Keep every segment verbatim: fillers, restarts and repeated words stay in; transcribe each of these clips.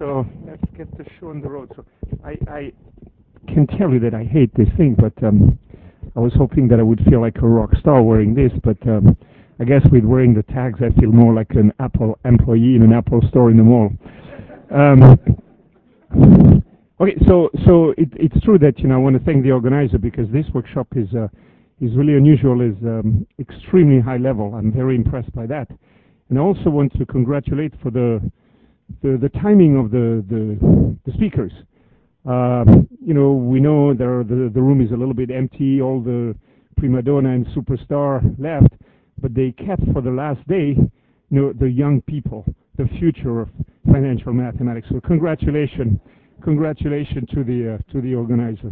So let's get the show on the road. So I, I can tell you that I hate this thing, but um, I was hoping that I would feel like a rock star wearing this, but um, I guess with wearing the tags, I feel more like an Apple employee in an Apple store in the mall. Um, okay, so so it, it's true that you know I want to thank the organizer because this workshop is uh, is really unusual, is um, extremely high level. I'm very impressed by that, and I also want to congratulate for the the, the timing of the the, the speakers. Uh, you know, we know there are the the room is a little bit empty. All the prima donna and superstar left, but they kept for the last day, you know, the young people, the future of financial mathematics. So congratulations, congratulations to the uh, to the organizer.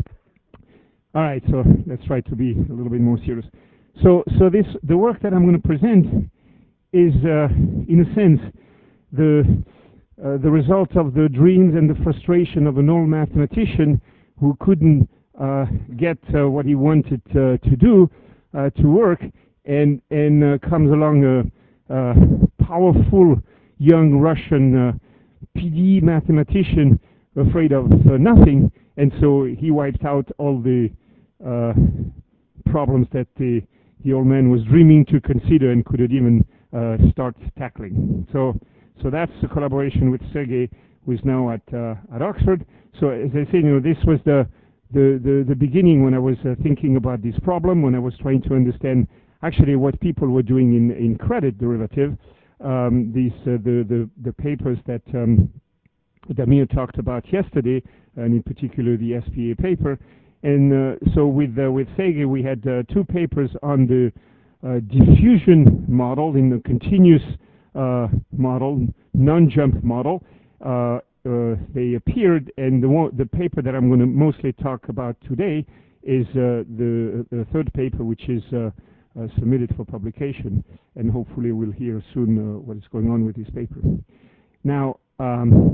All right, so let's try to be a little bit more serious. So so this the work that I'm going to present is, uh, in a sense, the uh, the result of the dreams and the frustration of an old mathematician who couldn't uh, get uh, what he wanted uh, to do uh, to work, and and uh, comes along a, a powerful young Russian uh, P D mathematician afraid of uh, nothing, and so he wiped out all the uh, problems that the the old man was dreaming to consider and couldn't even uh, start tackling. So. So that's the collaboration with Sergey, who is now at uh, at Oxford. So as I say, you know, this was the the the, the beginning when I was uh, thinking about this problem, when I was trying to understand actually what people were doing in in credit derivative. Um, these uh, the the the papers that um, Damir talked about yesterday, and in particular the S P A paper. And uh, so with uh, with Sergey, we had uh, two papers on the uh, diffusion model in the continuous Uh, model, non-jump model. Uh, uh, they appeared, and the, one, the paper that I'm going to mostly talk about today is uh, the, the third paper, which is uh, uh, submitted for publication, and hopefully we'll hear soon uh, what is going on with this paper. Now, um,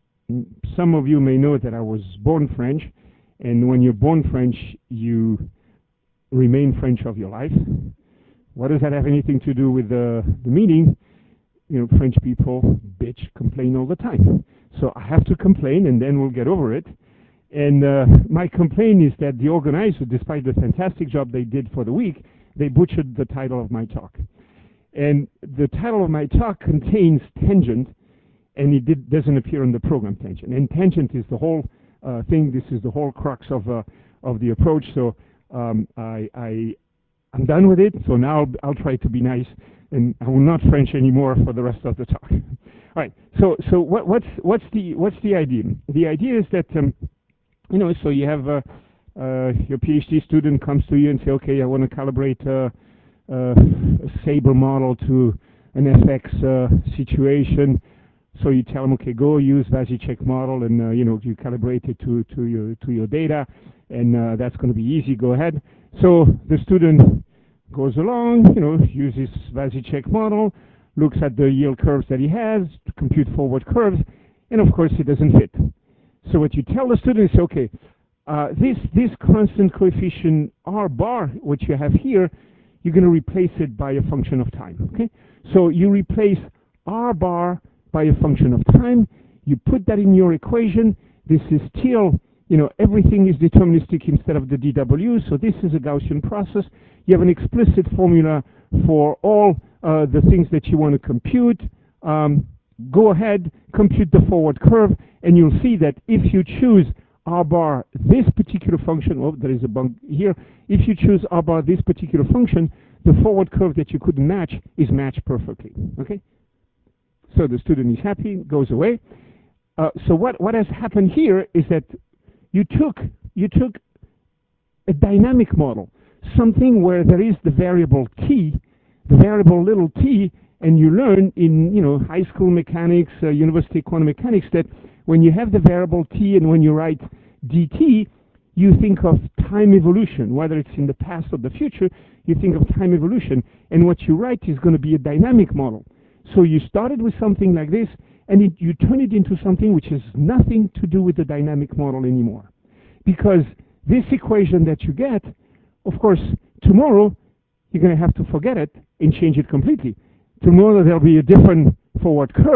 some of you may know that I was born French, and when you're born French, you remain French of your life. What does that have anything to do with uh, the meeting? You know, French people bitch, complain all the time. So I have to complain, and then we'll get over it. And uh, my complaint is that the organizer, despite the fantastic job they did for the week, they butchered the title of my talk. And the title of my talk contains tangent, and it did, doesn't appear in the program tangent. And tangent is the whole uh, thing. This is the whole crux of uh, of the approach. So um, I, I I'm done with it. So now I'll, I'll try to be nice, and I will not French anymore for the rest of the talk. All right. So so what, what's what's the what's the idea? The idea is that um, you know, so you have uh, uh, your PhD student comes to you and say, okay, I want to calibrate uh, uh, a SABRE model to an F X uh, situation. So you tell them, okay, go use Vasicek model, and uh, you know, you calibrate it to to your to your data, and uh, that's going to be easy. Go ahead. So the student goes along, you know, uses Vasicek model, looks at the yield curves that he has to compute forward curves, and of course it doesn't fit. So what you tell the student is, okay, uh, this this constant coefficient R bar, which you have here, you're going to replace it by a function of time. Okay, so you replace R bar by a function of time. You put that in your equation. This is still, you know, everything is deterministic instead of the D W, so this is a Gaussian process. You have an explicit formula for all uh, the things that you want to compute. Um, go ahead, compute the forward curve, and you'll see that if you choose R bar this particular function, oh, there is a bug here. If you choose R bar this particular function, the forward curve that you couldn't match is matched perfectly. Okay? So the student is happy, goes away. Uh, so what, what has happened here is that you took you took a dynamic model, something where there is the variable t, the variable little t, and you learn in you know high school mechanics, uh, university quantum mechanics, that when you have the variable t and when you write dt, you think of time evolution, whether it's in the past or the future. You think of time evolution, and what you write is going to be a dynamic model. So you started with something like this, and it, you turn it into something which has nothing to do with the dynamic model anymore. Because this equation that you get, of course, tomorrow you're going to have to forget it and change it completely. Tomorrow there'll be a different forward curve,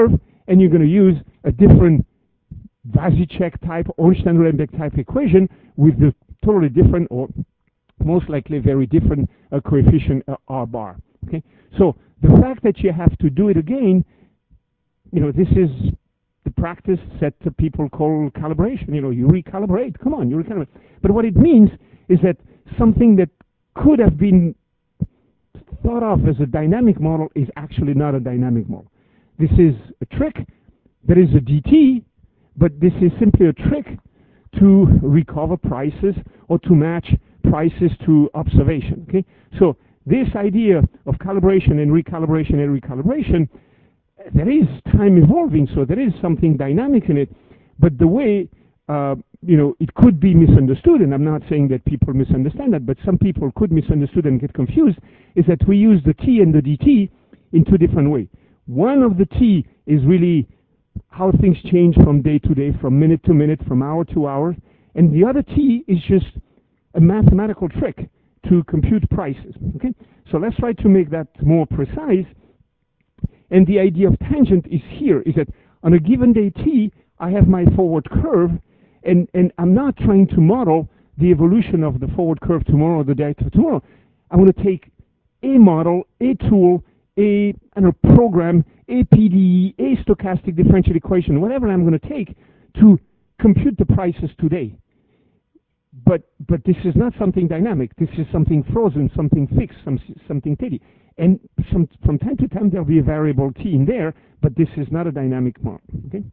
and you're going to use a different Vasicek type, Ornstein-Rudlenbeck type equation with the totally different, or most likely very different uh, coefficient uh, R bar. Okay, so the fact that you have to do it again, you know, this is the practice that uh, people call calibration. You know, you recalibrate. Come on, you recalibrate. But what it means is that something that could have been thought of as a dynamic model is actually not a dynamic model. This is a trick. There is a D T, but this is simply a trick to recover prices or to match prices to observation. Okay, so this idea of calibration and recalibration and recalibration, there is time evolving, so there is something dynamic in it, but the way uh, you know, it could be misunderstood, and I'm not saying that people misunderstand that, but some people could misunderstood and get confused, is that we use the T and the D T in two different ways. One of the T is really how things change from day to day, from minute to minute, from hour to hour, and the other T is just a mathematical trick to compute prices. Okay, so let's try to make that more precise. And the idea of tangent is here, is that on a given day T, I have my forward curve, and, and I'm not trying to model the evolution of the forward curve tomorrow or the day after tomorrow. I'm going to take a model, a tool, a, I don't know, program, a P D E, a stochastic differential equation, whatever I'm going to take to compute the prices today. But but this is not something dynamic. This is something frozen, something fixed, some, something steady. And some, from time to time there'll be a variable T in there, but this is not a dynamic model. Okay.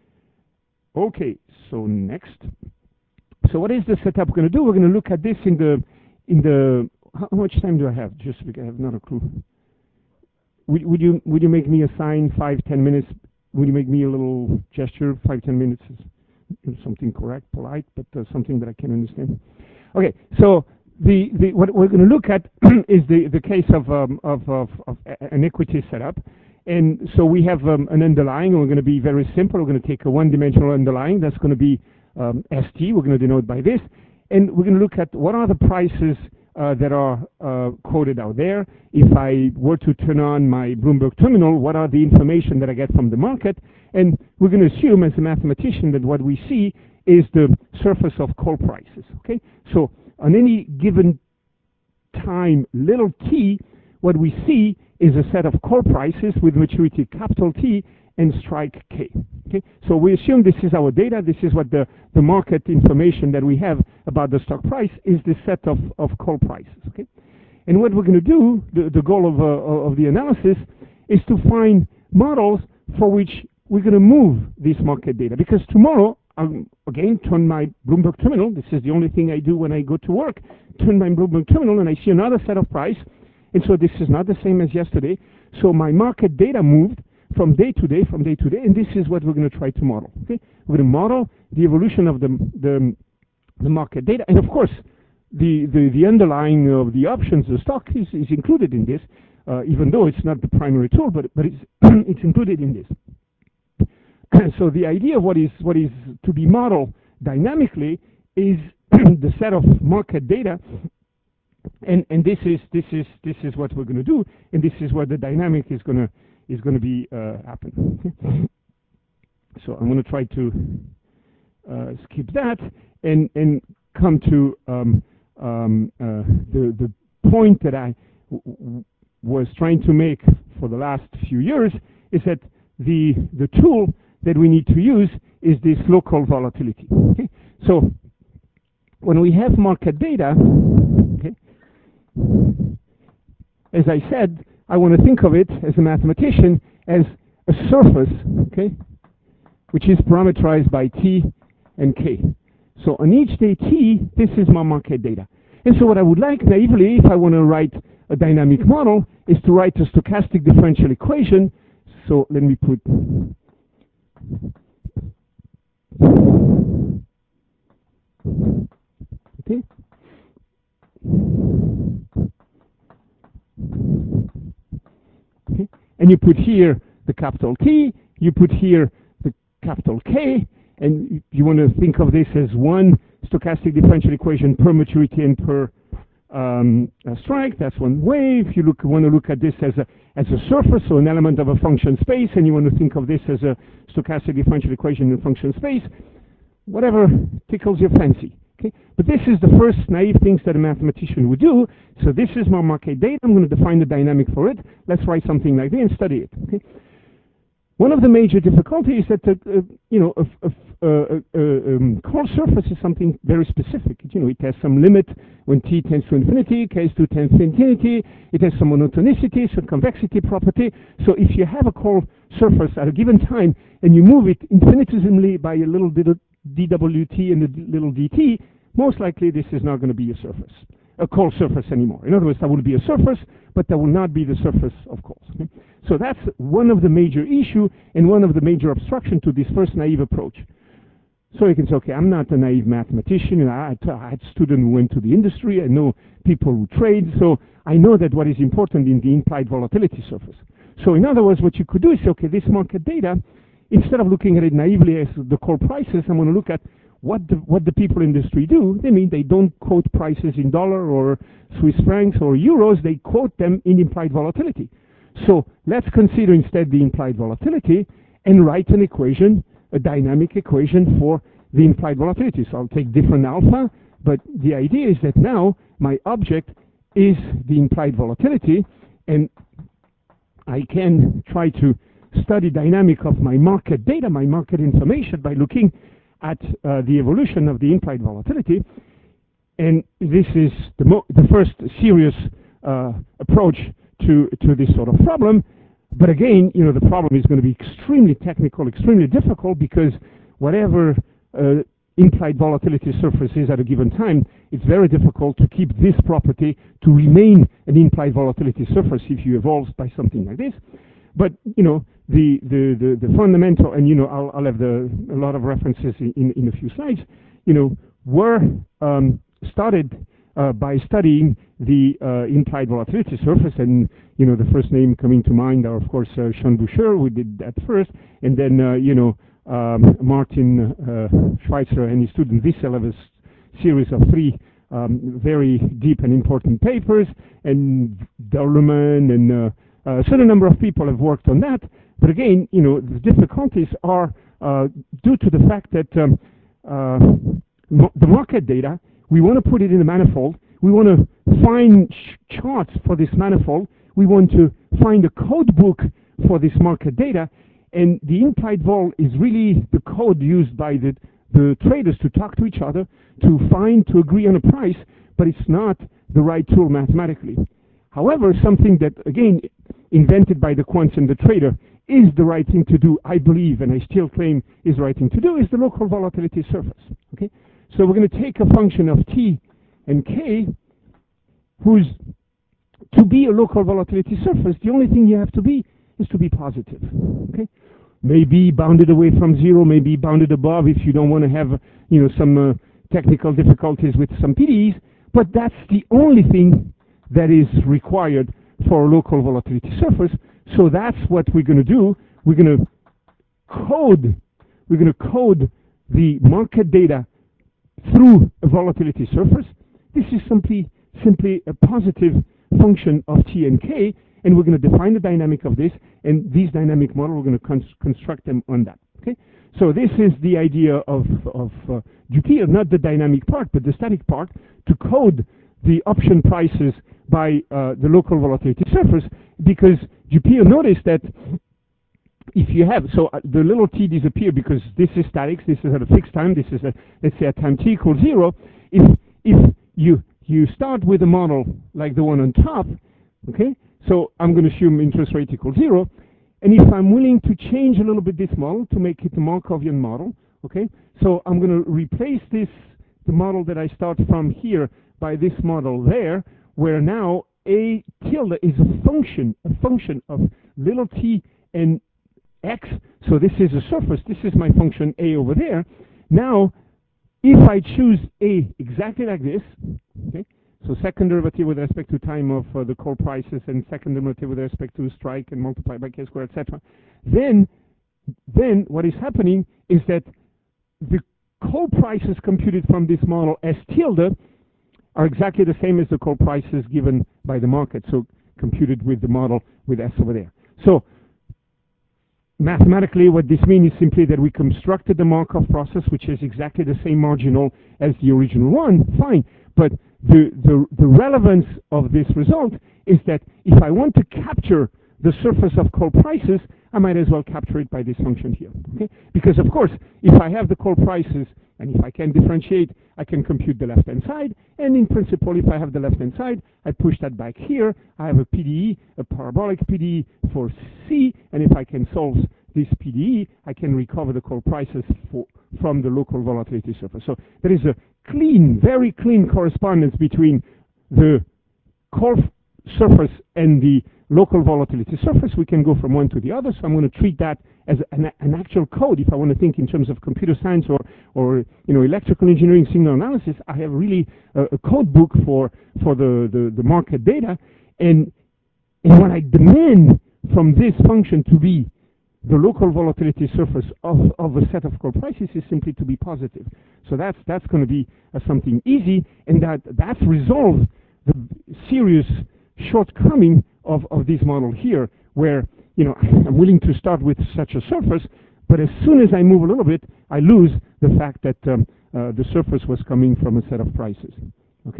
Okay. So next. So what is the setup we're going to do? We're going to look at this in the in the. How much time do I have? Just because I have not a clue. Would, would you would you make me a sign? Five ten minutes. Would you make me a little gesture? Five ten minutes is something correct, polite, but uh, something that I can understand. Okay, so the, the what we're going to look at is the the case of um, of, of of an equity setup, and so we have um, an underlying. And we're going to be very simple. We're going to take a one-dimensional underlying. That's going to be um, S T. We're going to denote by this, and we're going to look at what are the prices uh, that are uh, quoted out there. If I were to turn on my Bloomberg terminal, what are the information that I get from the market? And we're going to assume, as a mathematician, that what we see is the surface of call prices. Okay, so on any given time, little t, what we see is a set of call prices with maturity capital T and strike K. Okay, so we assume this is our data. This is what the the market information that we have about the stock price is the set of of call prices. Okay, and what we're going to do, the the goal of uh, of the analysis, is to find models for which we're going to move this market data, because tomorrow I'll again turn my Bloomberg terminal. This is the only thing I do when I go to work. Turn my Bloomberg terminal and I see another set of price, and so this is not the same as yesterday. So my market data moved from day to day, from day to day, and this is what we're going to try to model. Okay, we're going to model the evolution of the the, the market data, and of course, the, the the underlying of the options, the stock is, is included in this, uh, even though it's not the primary tool, but but it's it's included in this. So the idea of what is what is to be modeled dynamically is the set of market data, and and this is this is this is what we're going to do, and this is where the dynamic is going to is going to be uh, happen. So I'm going to try to uh, skip that and and come to um, um, uh, the the point that I w w was trying to make for the last few years, is that the the tool that we need to use is this local volatility. Okay? So when we have market data, okay, as I said, I want to think of it as a mathematician as a surface, okay, which is parameterized by T and K. So on each day T, this is my market data. And so what I would like naively, if I want to write a dynamic model, is to write a stochastic differential equation. So let me put okay. Okay. And you put here the capital T, you put here the capital K, and you want to think of this as one stochastic differential equation per maturity and per um, a strike, that's one way. If you look, want to look at this as a as a surface, so an element of a function space, and you want to think of this as a stochastic differential equation in function space, whatever tickles your fancy. Okay, but this is the first naive things that a mathematician would do. So this is my market data. I'm going to define the dynamic for it. Let's write something like this and study it. Okay. One of the major difficulties is that the, uh, you know, a, a, a, a um, Cold surface is something very specific. You know, it has some limit when t tends to infinity, k two tends to infinity. It has some monotonicity, some convexity property. So if you have a Cold surface at a given time and you move it infinitesimally by a little bit of dwt and a little dt, most likely this is not going to be a surface, a Cold surface anymore. In other words, that will be a surface, but that will not be the surface of Cold. Okay? So that's one of the major issue and one of the major obstruction to this first naive approach. So you can say, okay, I'm not a naive mathematician. You know, I, I had a student who went to the industry. I know people who trade. So I know that what is important in the implied volatility surface. So in other words, what you could do is say, okay, this market data, instead of looking at it naively as the core prices, I'm going to look at what the, what the people in the industry do. They mean they don't quote prices in dollar or Swiss francs or euros. They quote them in implied volatility. So let's consider instead the implied volatility and write an equation, a dynamic equation for the implied volatility. So I'll take different alpha, but the idea is that now my object is the implied volatility, and I can try to study dynamic of my market data, my market information, by looking at uh, the evolution of the implied volatility. And this is the, mo the first serious uh, approach to, to this sort of problem. But again, you know, the problem is going to be extremely technical, extremely difficult, because whatever uh, implied volatility surface is at a given time, it's very difficult to keep this property to remain an implied volatility surface if you evolve by something like this. But, you know, the, the, the, the fundamental, and, you know, I'll, I'll have the, a lot of references in, in, in a few slides, you know, were um, started uh, by studying the uh, implied volatility surface. And, you know, the first name coming to mind are, of course, uh, Sean Boucher, who did that first, and then, uh, you know, um, Martin uh, Schweitzer and his student Wissel have a series of three um, very deep and important papers, and Dollerman and uh, a certain number of people have worked on that. But again, you know, the difficulties are uh, due to the fact that um, uh, the market data, we want to put it in a manifold. We want to find ch charts for this manifold. We want to find a code book for this market data. And the implied vol is really the code used by the, the traders to talk to each other, to find, to agree on a price, but it's not the right tool mathematically. However, something that, again, invented by the quants and the trader is the right thing to do, I believe, and I still claim is the right thing to do, is the local volatility surface. Okay? So we're going to take a function of t and k, who's to be a local volatility surface, the only thing you have to be is to be positive. Okay? Maybe bounded away from zero, maybe bounded above if you don't want to have, you know, some uh, technical difficulties with some P D Es, but that's the only thing that is required for a local volatility surface. So that's what we're going to do. We're going to code, we're going to code the market data through a volatility surface. This is simply simply a positive function of t and k, and we're going to define the dynamic of this, and these dynamic model, we're going to con construct them on that. Okay, so this is the idea of of uh, Dupier, not the dynamic part, but the static part, to code the option prices by uh, the local volatility surface, because Dupier noticed that if you have, so uh, the little t disappear because this is statics, this is at a fixed time, this is, a, let's say, at time t equals zero. If, if you, you start with a model like the one on top, okay, so I'm going to assume interest rate equals zero, and if I'm willing to change a little bit this model to make it a Markovian model, okay, so I'm going to replace this, the model that I start from here, by this model there, where now a tilde is a function, a function of little t and x. So this is a surface. This is my function a over there. Now, if I choose a exactly like this, okay, so second derivative with respect to time of uh, the call prices, and second derivative with respect to strike, and multiply by k squared, et cetera. Then, then what is happening is that the call prices computed from this model as tilde are exactly the same as the coal prices given by the market, so computed with the model with S over there. So mathematically, what this means is simply that we constructed the Markov process, which is exactly the same marginal as the original one, fine. But the, the, the relevance of this result is that if I want to capture the surface of coal prices, I might as well capture it by this function here. Okay? Because of course, if I have the coal prices, and if I can differentiate, I can compute the left-hand side. And in principle, if I have the left-hand side, I push that back here. I have a P D E, a parabolic P D E for C. And if I can solve this P D E, I can recover the coal prices for, from the local volatility surface. So there is a clean, very clean correspondence between the coal surface and the local volatility surface. We can go from one to the other, so I'm going to treat that as an, an actual code. If I want to think in terms of computer science or, or you know, electrical engineering signal analysis, I have really a, a code book for, for the, the, the market data. And, and what I demand from this function to be the local volatility surface of, of a set of coal prices is simply to be positive. So that's, that's going to be uh, something easy, and that, that's resolved the serious shortcoming of, of this model here, where, you know, I'm willing to start with such a surface, but as soon as I move a little bit, I lose the fact that um, uh, the surface was coming from a set of prices. Okay.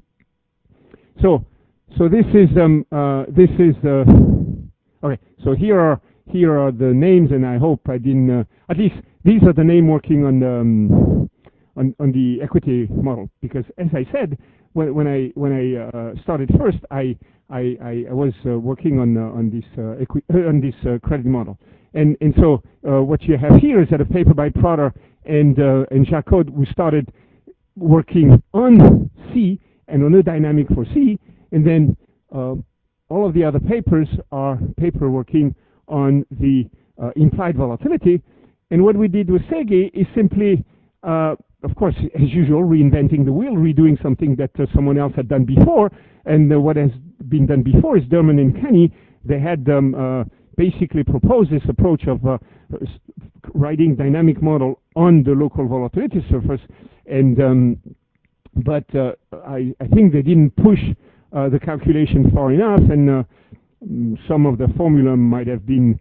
So, so this is um, uh, this is uh, okay. So here are here are the names, and I hope I didn't. Uh, at least these are the name working on the um, on on the equity model, because as I said, when, when I when I uh, started first, I I, I, I was uh, working on uh, on this uh, equi uh, on this uh, credit model, and and so uh, what you have here is that a paper by Prater and uh, and Jacod, we started working on C and on a dynamic for C, and then uh, all of the other papers are paper working on the uh, implied volatility. And what we did with Sege is simply, uh, of course, as usual, reinventing the wheel, redoing something that uh, someone else had done before. And uh, what has been done before is Derman and Kenny. They had um, uh, basically proposed this approach of uh, writing dynamic model on the local volatility surface. And um, but uh, I, I think they didn't push uh, the calculation far enough, and uh, some of the formula might have been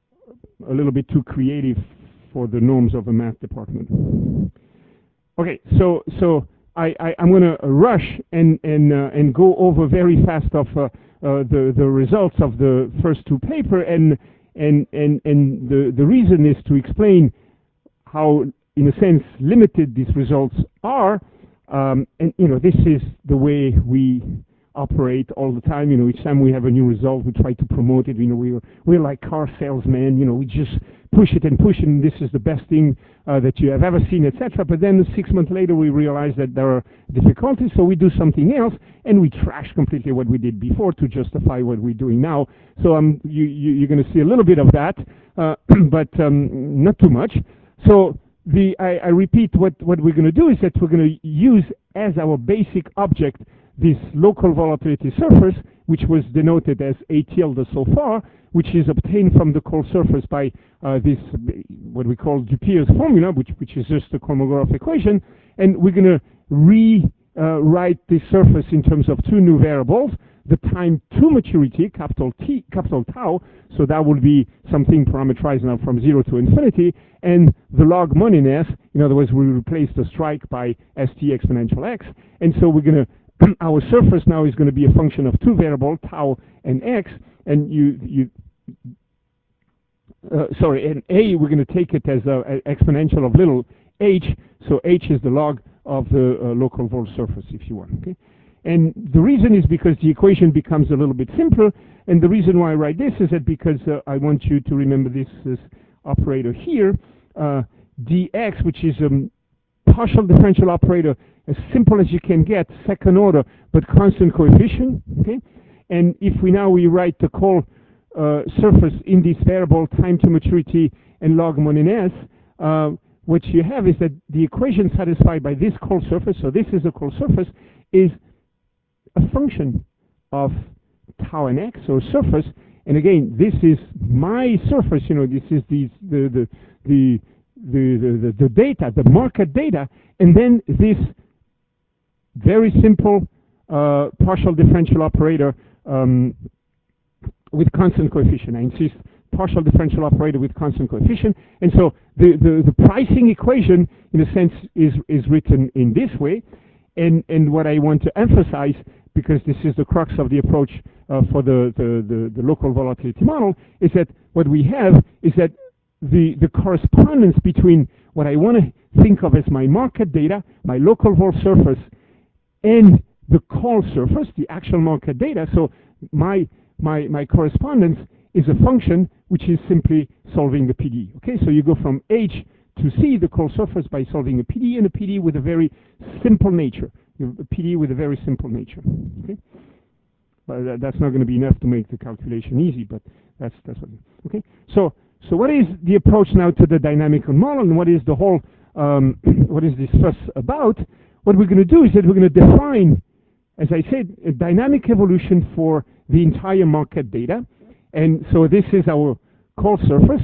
a little bit too creative for the norms of a math department. Okay, so so I, I I'm going to rush and and uh, and go over very fast of uh, uh, the the results of the first two paper, and and and and the the reason is to explain how, in a sense, limited these results are. Um, and you know, this is the way we operate all the time. You know, each time we have a new result, we try to promote it. You know, we're we're like car salesmen. You know, we just push it and push it, and this is the best thing uh, that you have ever seen, et cetera. But then six months later, we realize that there are difficulties, so we do something else, and we trash completely what we did before to justify what we're doing now. So um, you, you you're going to see a little bit of that, uh, but um, not too much. So the I, I repeat, what what we're going to do is that we're going to use as our basic object this local volatility surface, which was denoted as A tilde so far, which is obtained from the coal surface by uh, this, what we call Dupier's formula, which, which is just the Kolmogorov equation. And we're going to rewrite uh, this surface in terms of two new variables, the time to maturity, capital T, capital tau, so that will be something parameterized now from zero to infinity, and the log moneyness. In other words, we replace the strike by st exponential x, and so we're going to our surface now is going to be a function of two variables, tau and x, and you, you uh, sorry, and a, we're going to take it as an exponential of little h, so h is the log of the uh, local volt surface, if you want. Okay, and the reason is because the equation becomes a little bit simpler, and the reason why I write this is that because uh, I want you to remember this, this operator here, uh, dx, which is a um, partial differential operator, as simple as you can get, second order, but constant coefficient. Okay, and if we now we write the coal uh, surface in this variable time to maturity and log moneyness, uh, what you have is that the equation satisfied by this coal surface, so this is a coal surface, is a function of tau and x, or surface. And again, this is my surface. You know, this is the the the the the, the, the, the data, the market data, and then this very simple uh, partial differential operator um, with constant coefficient. I insist, partial differential operator with constant coefficient. And so the, the, the pricing equation, in a sense, is, is written in this way. And, and what I want to emphasize, because this is the crux of the approach uh, for the, the, the, the local volatility model, is that what we have is that the, the correspondence between what I want to think of as my market data, my local vol surface, and the call surface, the actual market data. So my, my, my correspondence is a function which is simply solving the P D. Okay, so you go from H to C, the call surface, by solving a P D, and a P D with a very simple nature. A P D with a very simple nature. Okay, but that, that's not going to be enough to make the calculation easy, but that's that's what. Okay, so so what is the approach now to the dynamical model, and what is the whole um, what is this fuss about? What we're going to do is that we're going to define, as I said, a dynamic evolution for the entire market data. And so this is our call surface,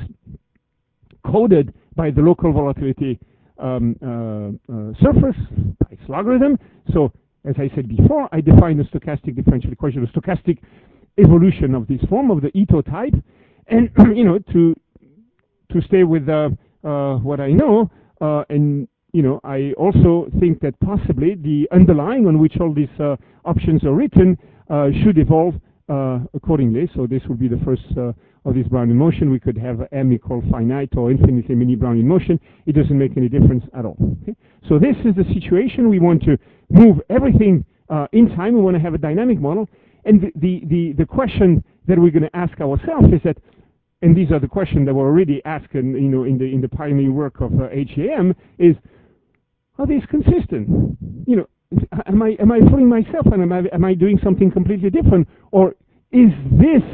coded by the local volatility um, uh, uh, surface by its logarithm. So as I said before, I define the stochastic differential equation, the stochastic evolution of this form of the Ito type. And you know, to to stay with uh, uh, what I know, uh, and you know, I also think that possibly the underlying on which all these uh, options are written uh, should evolve uh, accordingly. So this would be the first uh, of this Brownian motion. We could have m equal finite or infinitely many Brownian motion. It doesn't make any difference at all. Okay? So this is the situation. We want to move everything uh, in time. We want to have a dynamic model. And the, the, the, the question that we're going to ask ourselves is that, and these are the questions that were already asked in, you know, in the in the pioneer work of uh, H A M, is, are these consistent? You know, am I am I fooling myself, and am I am I doing something completely different, or is this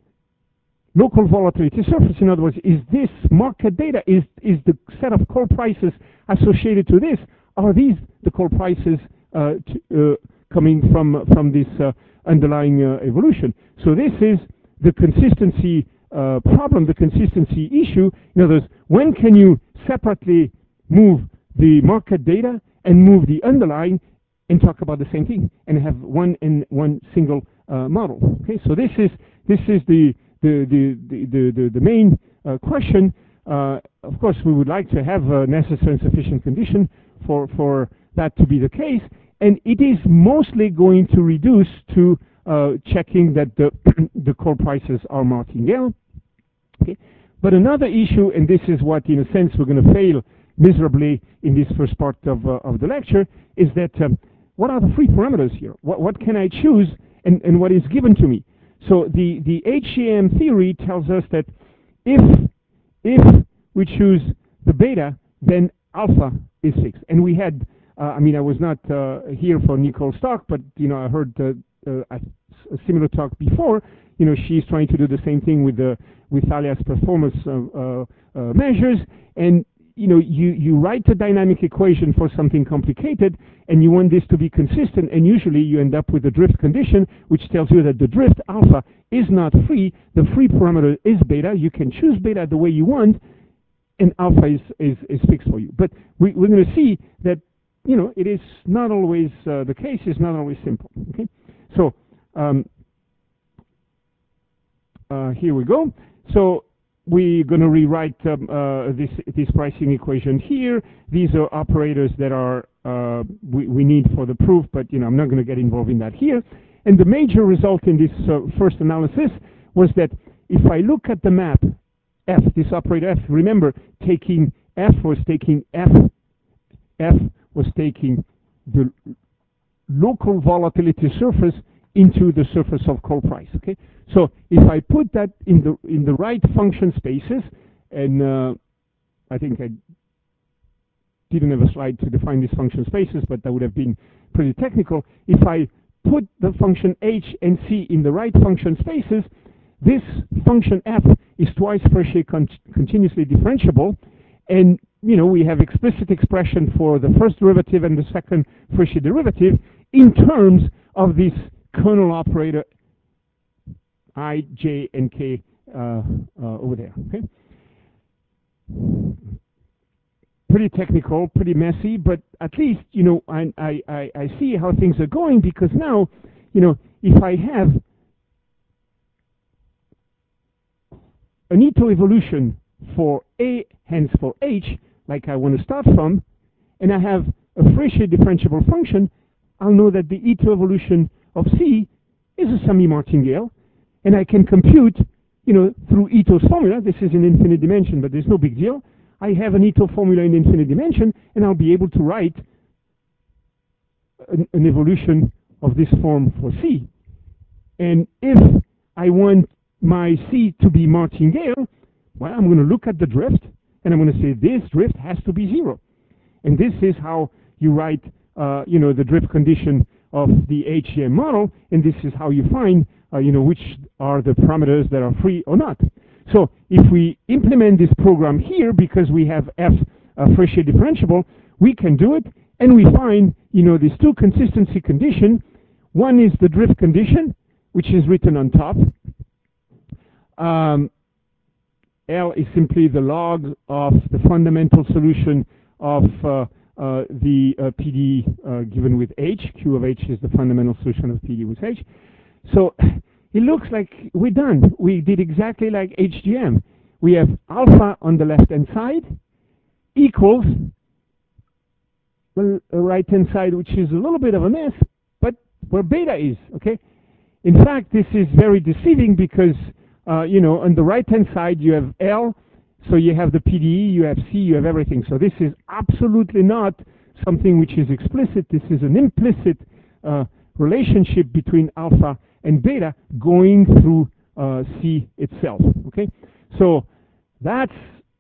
local volatility surface? In other words, is this market data? Is is the set of call prices associated to this? Are these the call prices uh, to, uh, coming from from this uh, underlying uh, evolution? So this is the consistency uh, problem, the consistency issue. In other words, when can you separately move the market data and move the underlying and talk about the same thing and have one in one single uh, model? Okay, so this is this is the the the the the, the, the main uh, question. Uh, of course, we would like to have a necessary and sufficient condition for for that to be the case, and it is mostly going to reduce to uh, checking that the the call prices are martingale. Okay, but another issue, and this is what, in a sense, we're going to fail miserably in this first part of uh, of the lecture, is that um, what are the free parameters here? What what can I choose, and and what is given to me? So the the H A M theory tells us that if if we choose the beta, then alpha is fixed. And we had, uh, I mean, I was not uh, here for Nicole's talk, but you know, I heard uh, uh, a, a similar talk before. You know, she's trying to do the same thing with the with Thalia's performance uh, uh, uh, measures, and you know, you you write a dynamic equation for something complicated, and you want this to be consistent, and usually you end up with a drift condition, which tells you that the drift alpha is not free. The free parameter is beta. You can choose beta the way you want, and alpha is is, is fixed for you. But we, we're going to see that, you know, it is not always uh, the case. It's not always simple. Okay, so um, uh, here we go. So we're going to rewrite um, uh, this this pricing equation here. These are operators that are uh, we, we need for the proof, but you know, I'm not going to get involved in that here. And the major result in this uh, first analysis was that if I look at the map F, this operator F, remember, taking F was taking F, F was taking the local volatility surface into the surface of call price. Okay, so if I put that in the in the right function spaces, and uh, I think I didn't have a slide to define these function spaces, but that would have been pretty technical. If I put the function h and c in the right function spaces, this function f is twice Fréchet con continuously differentiable, and you know, we have explicit expression for the first derivative and the second Fréchet derivative in terms of this kernel operator I, j, and k uh, uh, over there. Okay. pretty technical, pretty messy, but at least, you know, I, I, I, I see how things are going, because now, you know, if I have an Ito evolution for A, hence for H, like I want to start from, and I have a Fréchet differentiable function, I'll know that the Ito evolution of C is a semi-martingale, and I can compute, you know, through Ito's formula. This is in infinite dimension, but there's no big deal. I have an Ito formula in infinite dimension, and I'll be able to write an, an evolution of this form for C. And if I want my C to be martingale, well, I'm going to look at the drift, and I'm going to say this drift has to be zero. And this is how you write, uh, you know, the drift condition of the H G M model, and this is how you find, uh, you know, which are the parameters that are free or not. So if we implement this program here, because we have F uh, Fréchet differentiable, we can do it, and we find, you know, these two consistency conditions. One is the drift condition, which is written on top. Um, L is simply the log of the fundamental solution of uh, uh, the uh, P D E uh, given with H. Q of H is the fundamental solution of P D E with H. So it looks like we're done. We did exactly like H G M. We have alpha on the left-hand side equals, well, a right-hand side, which is a little bit of a mess, but where beta is, okay? In fact, this is very deceiving because, uh, you know, on the right-hand side, you have L, so you have the P D E, you have C, you have everything. So this is absolutely not something which is explicit. This is an implicit uh, relationship between alpha and beta going through uh, C itself, okay? So that's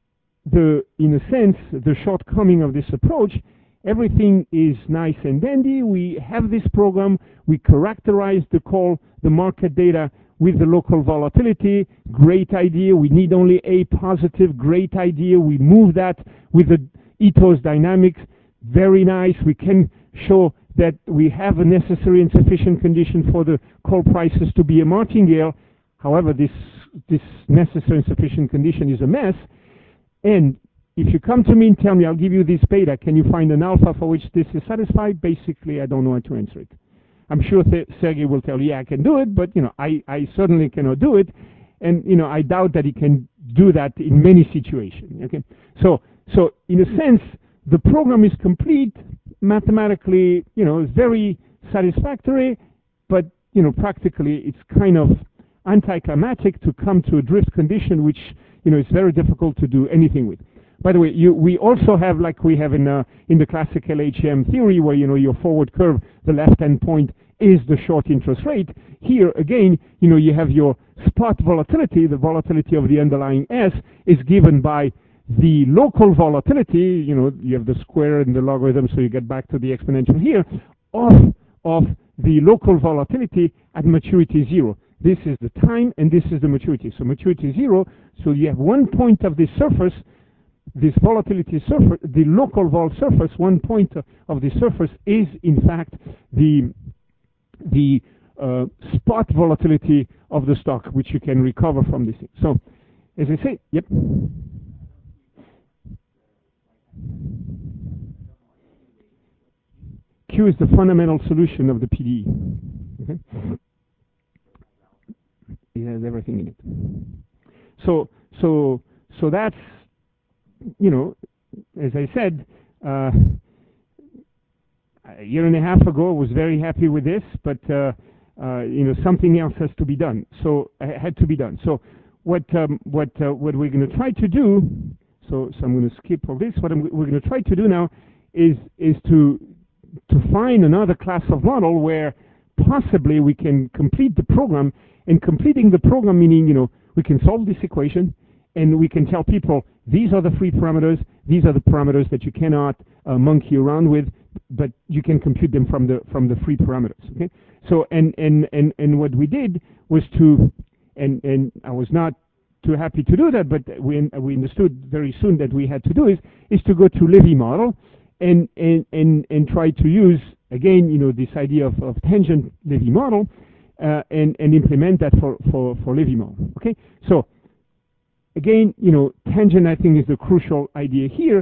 the, in a sense, the shortcoming of this approach. Everything is nice and dandy. We have this program. We characterize the call, the market data with the local volatility. Great idea. We need only A positive. Great idea. We move that with the Ito's dynamics. Very nice. We can show that we have a necessary and sufficient condition for the call prices to be a martingale. However, this, this necessary and sufficient condition is a mess. And if you come to me and tell me, I'll give you this beta, can you find an alpha for which this is satisfied? Basically, I don't know how to answer it. I'm sure Sergey will tell you, yeah, I can do it, but, you know, I, I certainly cannot do it. And, you know, I doubt that he can do that in many situations, okay? So, so in a sense, the program is complete, mathematically, you know, it's very satisfactory, but, you know, practically it's kind of anticlimactic to come to a drift condition, which, you know, is very difficult to do anything with. By the way, you, we also have, like we have in, uh, in the classical H M theory, where, you know, your forward curve, the left-hand point is the short interest rate. Here, again, you know, you have your spot volatility. The volatility of the underlying S is given by the local volatility. You know, you have the square and the logarithm, so you get back to the exponential here, of, of the local volatility at maturity zero. This is the time, and this is the maturity. So maturity zero, so you have one point of this surface, this volatility surface, the local vol surface, one point of the surface is in fact the the uh, spot volatility of the stock, which you can recover from this thing. So, as I say, yep. Q is the fundamental solution of the P D E. Okay? It has everything in it. So, so, so that's, you know, as I said, uh, a year and a half ago, I was very happy with this, but uh, uh, you know, something else has to be done. So, uh, had to be done. So, what um, what uh, what we're going to try to do? So, so I'm going to skip all this. What I'm, we're going to try to do now is is to to find another class of model where possibly we can complete the program. And completing the program, meaning, you know, we can solve this equation, and we can tell people these are the free parameters, these are the parameters that you cannot uh, monkey around with, but you can compute them from the from the free parameters. Okay. So and and and and what we did was to, and and I was not too happy to do that, but we we understood very soon that we had to do is is to go to Levy model, and and and and try to use again, you know, this idea of, of tangent Levy model. Uh, and, and implement that for, for, for Levy model. Okay? So, again, you know, tangent, I think, is the crucial idea here.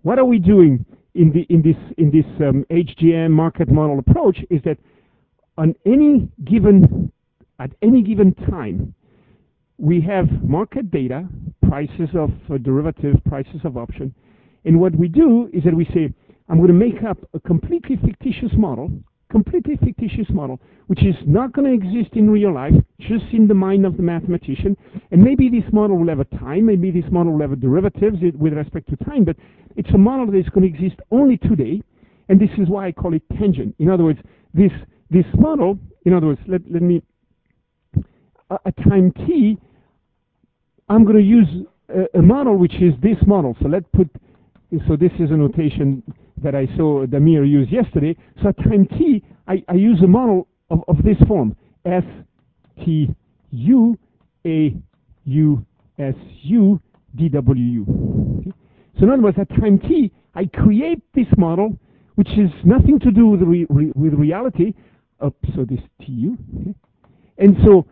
what are we doing in the in this in this um, H G M market model approach is that on any given at any given time we have market data, prices of uh, derivative, prices of option, and what we do is that we say, I'm going to make up a completely fictitious model, completely fictitious model, which is not going to exist in real life, just in the mind of the mathematician. And maybe this model will have a time, maybe this model will have a derivatives with respect to time, but it's a model that is going to exist only today, and this is why I call it tangent. In other words, this this model, in other words, let, let me, a, a time t, I'm going to use a, a model which is this model. So let's put, so this is a notation that I saw Damir use yesterday. So at time t, I, I use a model of, of this form, S T U A U S U D W U. Okay? So in other words, at time t, I create this model, which is nothing to do with, re, re, with reality. Uh, so this T U. Okay? And so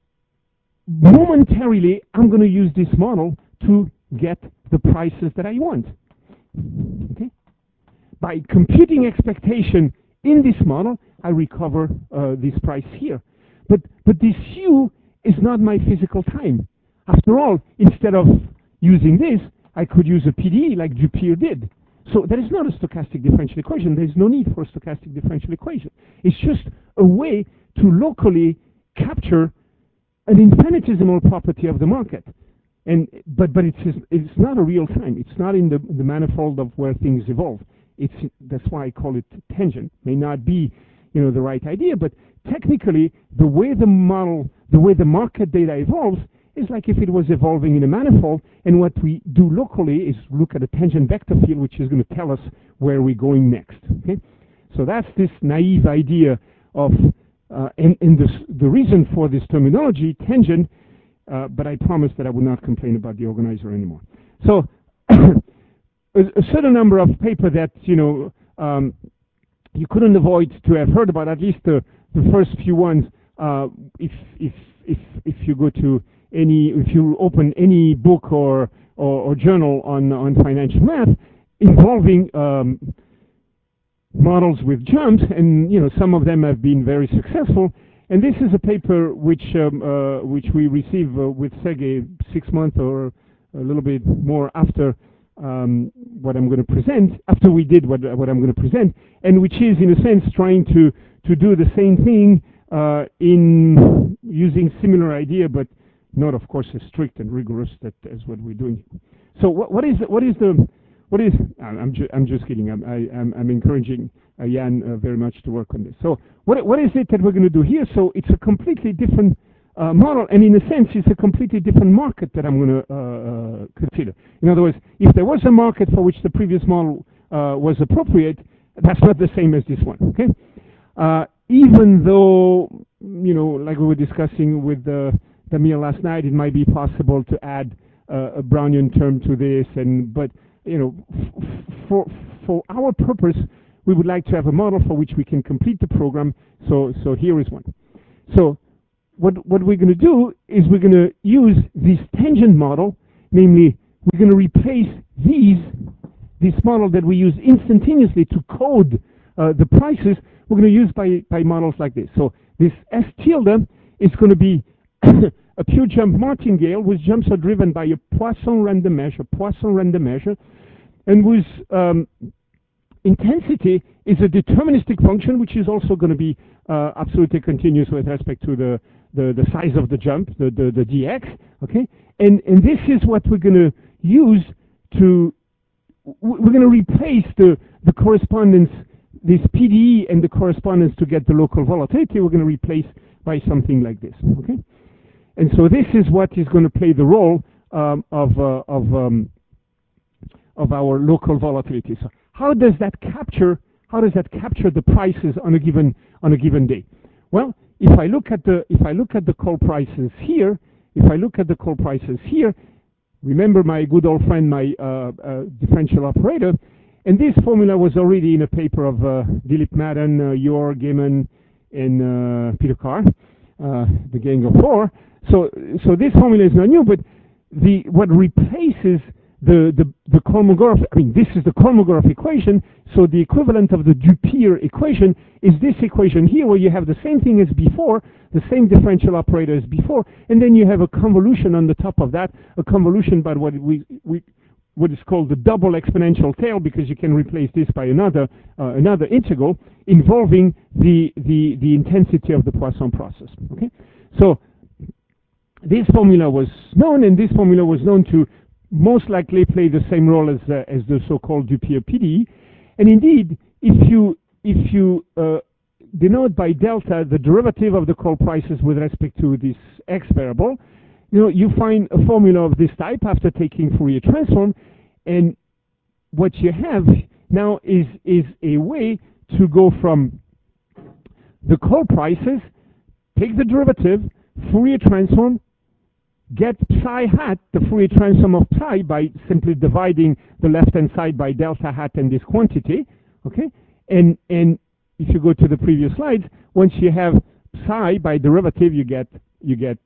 momentarily, I'm going to use this model to get the prices that I want. Okay? By computing expectation in this model, I recover uh, this price here. But, but this U is not my physical time. After all, instead of using this, I could use a P D E like Dupier did. So there is not a stochastic differential equation. There is no need for a stochastic differential equation. It's just a way to locally capture an infinitesimal property of the market. And, but but it's, it's not a real time. It's not in the, the manifold of where things evolve. It's, that's why I call it tangent. May not be, you know, the right idea, but technically the way the model, the way the market data evolves is like if it was evolving in a manifold, and what we do locally is look at a tangent vector field, which is going to tell us where we're going next. Okay, so that's this naive idea of, uh, and, and this, the reason for this terminology, tangent. Uh, but I promised that I would not complain about the organizer anymore. So a, a certain number of paper that you know um, you couldn't avoid to have heard about, at least the, the first few ones. Uh, if if if if you go to any, if you open any book or or, or journal on on financial math involving um, models with jumps, and you know some of them have been very successful. And this is a paper which um, uh, which we received uh, with Sergey six months or a little bit more after um, what I'm going to present, after we did what what I'm going to present, and which is in a sense trying to to do the same thing uh, in using similar idea, but not of course as strict and rigorous that as what we're doing. So what what is what is the what is I'm ju I'm just kidding. I'm I, I'm, I'm encouraging uh, Jan uh, very much to work on this. So what what is it that we're going to do here? So it's a completely different uh, model, and in a sense, it's a completely different market that I'm going to uh, uh, consider. In other words, if there was a market for which the previous model uh, was appropriate, that's not the same as this one. Okay, uh, even though you know, like we were discussing with uh, Damir last night, it might be possible to add uh, a Brownian term to this, and but you know, f for for our purpose, we would like to have a model for which we can complete the program. So so here is one. So what what we're going to do is we're going to use this tangent model, namely we're going to replace these this model that we use instantaneously to code uh, the prices. We're going to use by by models like this. So this S tilde is going to be a pure jump martingale, whose jumps are driven by a Poisson random measure, Poisson random measure, and whose um, intensity is a deterministic function, which is also going to be uh, absolutely continuous with respect to the, the, the size of the jump, the, the, the dx, okay? And, and this is what we're going to use to, we're going to replace the, the correspondence, this P D E and the correspondence to get the local volatility, we're going to replace by something like this, okay? And so this is what is going to play the role um, of, uh, of, um, of our local volatility. So how does that capture, how does that capture the prices on a given, on a given day? Well, if I look at the, if I look at the call prices here, if I look at the call prices here, remember my good old friend, my uh, uh, differential operator, and this formula was already in a paper of uh, Dilip Madden, uh, Yor, Gaiman, and uh, Peter Carr, uh, the gang of four. So, so this formula is not new, but the what replaces the, the, the Kolmogorov, I mean, this is the Kolmogorov equation, so the equivalent of the Dupere equation is this equation here, where you have the same thing as before, the same differential operator as before, and then you have a convolution on the top of that, a convolution by what we, we what is called the double exponential tail, because you can replace this by another uh, another integral involving the, the, the intensity of the Poisson process. Okay, so this formula was known, and this formula was known to most likely play the same role as uh, as the so-called Dupere P D E. And indeed, if you if you uh, denote by delta the derivative of the coal prices with respect to this x variable, you know, you find a formula of this type after taking Fourier transform, and what you have now is is a way to go from the coal prices, take the derivative, Fourier transform, get psi hat, the Fourier transform of psi, by simply dividing the left-hand side by delta hat and this quantity, okay? And and if you go to the previous slides, once you have psi by derivative, you get you get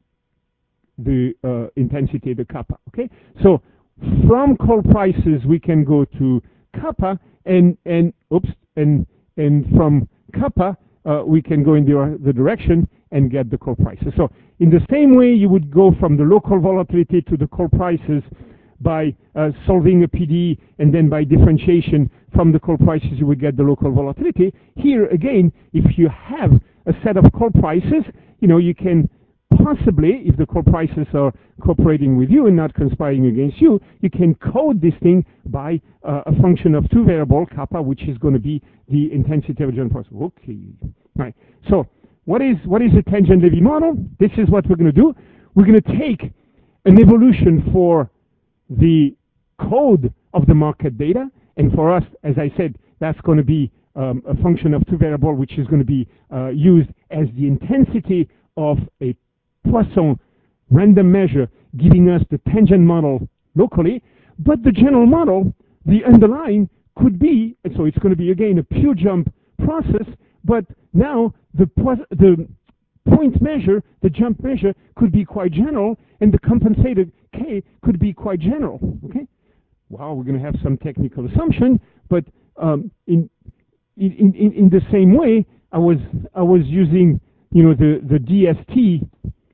the uh, intensity, the kappa, okay? So from coal prices, we can go to kappa, and and oops, and and from kappa, uh, we can go in the, the direction and get the coal prices. So in the same way you would go from the local volatility to the coal prices by uh, solving a P D E, and then by differentiation from the coal prices you would get the local volatility. Here again, if you have a set of coal prices, you know, you can possibly, if the coal prices are cooperating with you and not conspiring against you, you can code this thing by uh, a function of two variable, kappa, which is going to be the intensity of a general process. Okay, right. So what is what is a tangent Levy model? This is what we're going to do. We're going to take an evolution for the code of the market data, and for us, as I said, that's going to be um, a function of two variable, which is going to be uh, used as the intensity of a Poisson random measure, giving us the tangent model locally. But the general model, the underlying, could be, and so it's going to be again a pure jump process, but now the the point measure, the jump measure, could be quite general, and the compensated K could be quite general. Okay, wow, we're going to have some technical assumption, but um, in, in in in the same way, I was I was using, you know, the the D S T,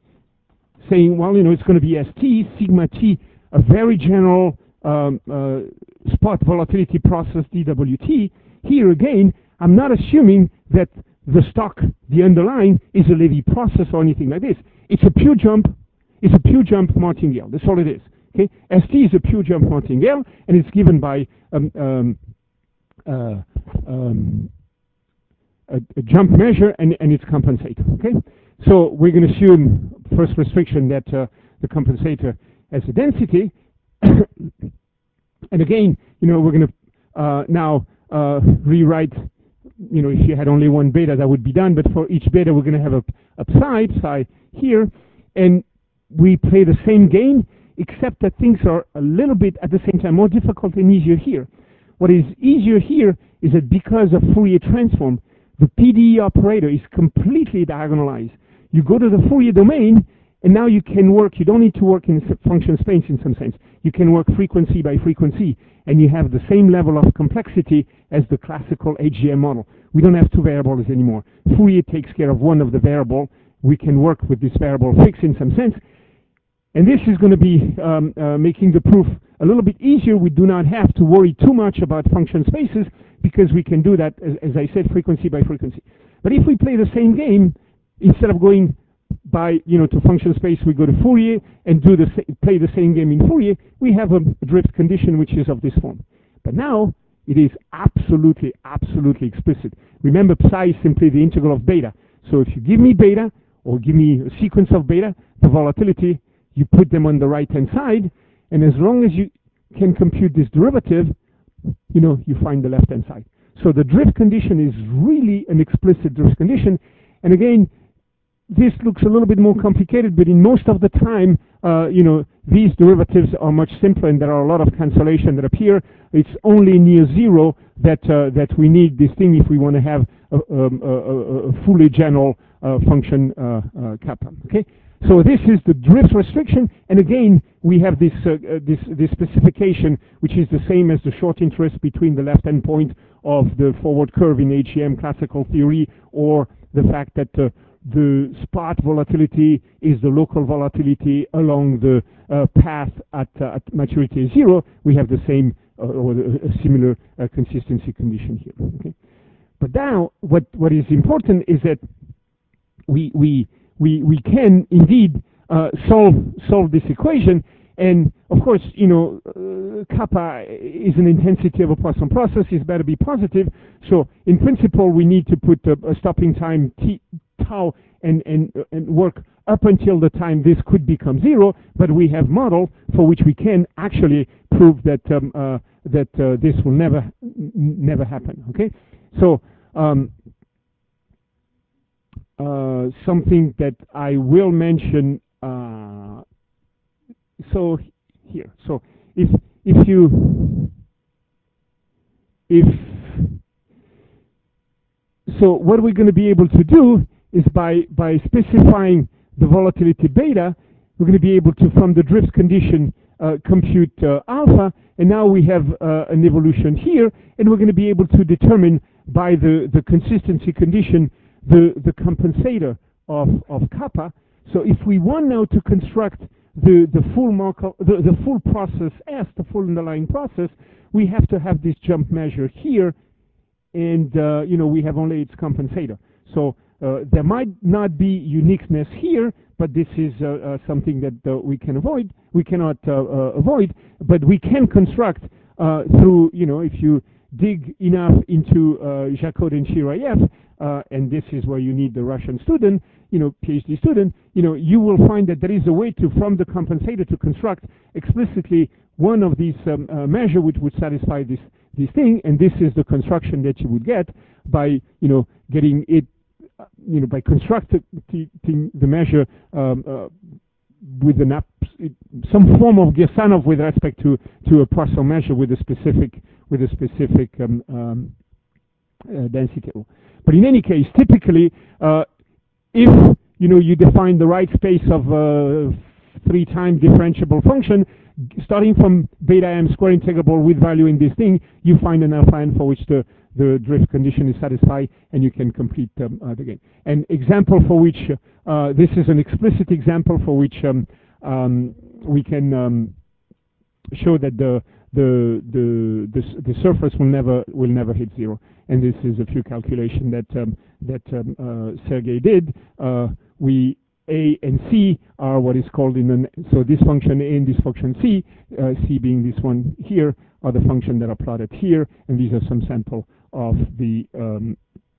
saying, well, you know, it's going to be S T sigma T, a very general um, uh, spot volatility process D W T. Here again, I'm not assuming that the stock, the underlying, is a Levy process or anything like this. It's a pure jump. It's a pure jump martingale. That's all it is. Okay, S T is a pure jump martingale, and it's given by um, um, uh, um, a, a jump measure, and, and it's compensated. Okay, so we're going to assume first restriction that uh, the compensator has a density, and again, you know, we're going to uh, now uh, rewrite. You know, if you had only one beta, that would be done. But for each beta, we're going to have a, a psi, psi here, and we play the same game, except that things are a little bit at the same time more difficult and easier here. What is easier here is that because of Fourier transform, the P D E operator is completely diagonalized. You go to the Fourier domain, and now you can work. You don't need to work in function space in some sense. You can work frequency by frequency, and you have the same level of complexity as the classical H G M model. We don't have two variables anymore. Fourier takes care of one of the variable. We can work with this variable fixed in some sense. And this is going to be um, uh, making the proof a little bit easier. We do not have to worry too much about function spaces, because we can do that, as, as I said, frequency by frequency. But if we play the same game, instead of going by, you know, to function space, we go to Fourier and do the play the same game in Fourier. We have a drift condition which is of this form. But now it is absolutely, absolutely explicit. Remember, psi is simply the integral of beta. So if you give me beta, or give me a sequence of beta, the volatility, you put them on the right-hand side, and as long as you can compute this derivative, you know, you find the left-hand side. So the drift condition is really an explicit drift condition. And again, this looks a little bit more complicated, but in most of the time, uh, you know, these derivatives are much simpler, and there are a lot of cancellation that appear. It's only near zero that uh, that we need this thing if we want to have a, um, a, a, a fully general uh, function uh, uh, kappa. Okay, So this is the drift restriction, and again, we have this, uh, uh, this, this specification, which is the same as the short interest between the left endpoint of the forward curve in H E M classical theory, or the fact that uh, the spot volatility is the local volatility along the uh, path at, uh, at maturity zero. We have the same uh, or a similar uh, consistency condition here. Okay? But now, what, what is important is that we, we, we, we can indeed uh, solve, solve this equation. And of course, you know, uh, kappa is an intensity of a Poisson process. It's better be positive. So in principle, we need to put a, a stopping time t, tau and, and, and work up until the time this could become zero. But we have model for which we can actually prove that um, uh, that uh, this will never never happen. Okay, so. Um, uh, something that I will mention. Uh, so here, so if if you if so, what we're going to be able to do is by by specifying the volatility beta, we're going to be able to, from the drift condition, uh, compute uh, alpha, and now we have uh, an evolution here, and we're going to be able to determine by the the consistency condition the the compensator of of kappa. So if we want now to construct the the full Markov, the the full process S, the full underlying process, we have to have this jump measure here, and uh, you know, we have only its compensator. So uh, there might not be uniqueness here, but this is uh, uh, something that uh, we can avoid. We cannot uh, uh, avoid, but we can construct uh, through, you know, if you dig enough into uh, Jacod and Shirayev, uh, and this is where you need the Russian student, you know, PhD student, you know, you will find that there is a way to, from the compensator, to construct explicitly one of these um, uh, measure which would satisfy this this thing, and this is the construction that you would get by, you know, getting it, uh, you know, by constructing the measure um, uh, with an some form of Girsanov with respect to to a Poisson measure with a specific with a specific um, um, uh, density. But in any case, typically, uh, if you know you define the right space of a three-time differentiable function, starting from beta m square integrable with value in this thing, you find an alpha n for which the the drift condition is satisfied, and you can complete um, uh, the game. An example for which uh, this is an explicit example for which um, um, we can um, show that the the the the, the surface will never will never hit zero. And this is a few calculation that um, that um, uh, Sergey did. Uh, we A and C are what is called in an so this function A and this function C, uh, C being this one here, are the function that are plotted here, and these are some sample of the um,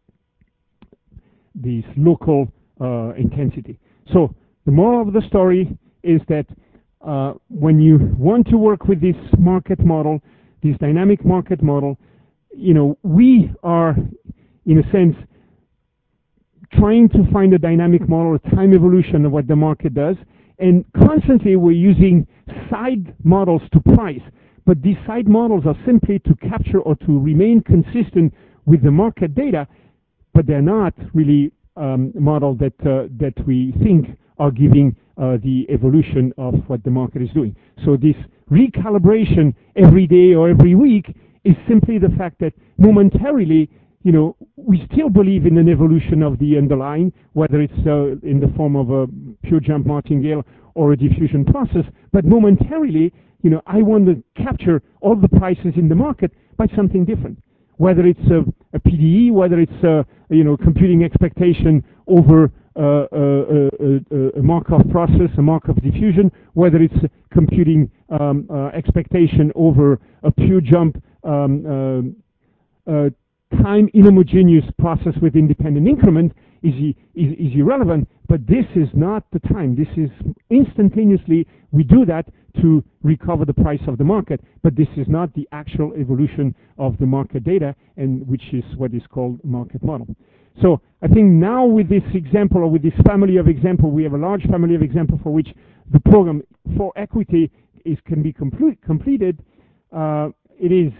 these local uh, intensity. So the moral of the story is that uh, when you want to work with this market model, this dynamic market model, you know, we are, in a sense, trying to find a dynamic model, a time evolution of what the market does, and constantly we're using side models to price. But these side models are simply to capture or to remain consistent with the market data, but they're not really um, models that uh, that we think are giving uh, the evolution of what the market is doing. So this recalibration every day or every week is simply the fact that momentarily, you know, we still believe in an evolution of the underlying, whether it's uh, in the form of a pure jump martingale or a diffusion process, but momentarily, you know, I want to capture all the prices in the market by something different. Whether it's a, a P D E, whether it's a, you know, computing expectation over uh, a, a, a Markov process, a Markov diffusion, whether it's computing um, uh, expectation over a pure jump um, uh, uh, time inhomogeneous process with independent increment is, is, is irrelevant, but this is not the time. This is instantaneously, we do that to recover the price of the market, but this is not the actual evolution of the market data, and which is what is called market model. So I think now with this example, or with this family of example, we have a large family of example for which the program for equity is can be complete, completed. Uh, it is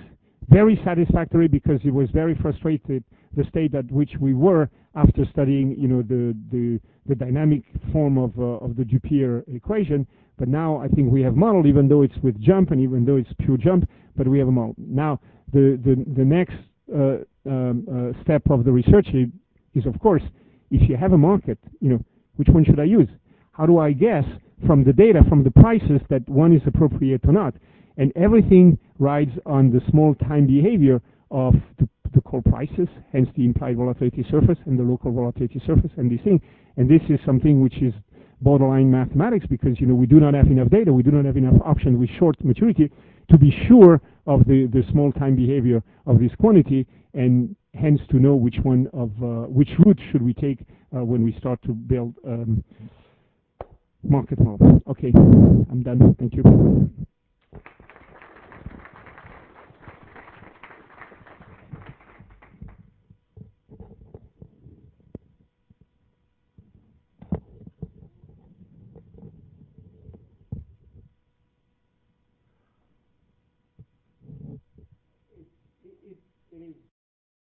very satisfactory because it was very frustrated the state at which we were after studying, you know, the the, the dynamic form of uh, of the Dupier equation. But now I think we have modeled, even though it's with jump and even though it's pure jump, but we have a model. Now the the the next uh, um, uh, step of the research is, is of course, if you have a market, you know, which one should I use? How do I guess from the data, from the prices, that one is appropriate or not? And everything rides on the small time behavior of the, the core prices, hence the implied volatility surface and the local volatility surface and this thing. And this is something which is borderline mathematics because, you know, we do not have enough data, we do not have enough options with short maturity to be sure of the, the small time behavior of this quantity, and hence to know which one of, uh, which route should we take uh, when we start to build um, market models. Okay, I'm done. Thank you. It, it, it is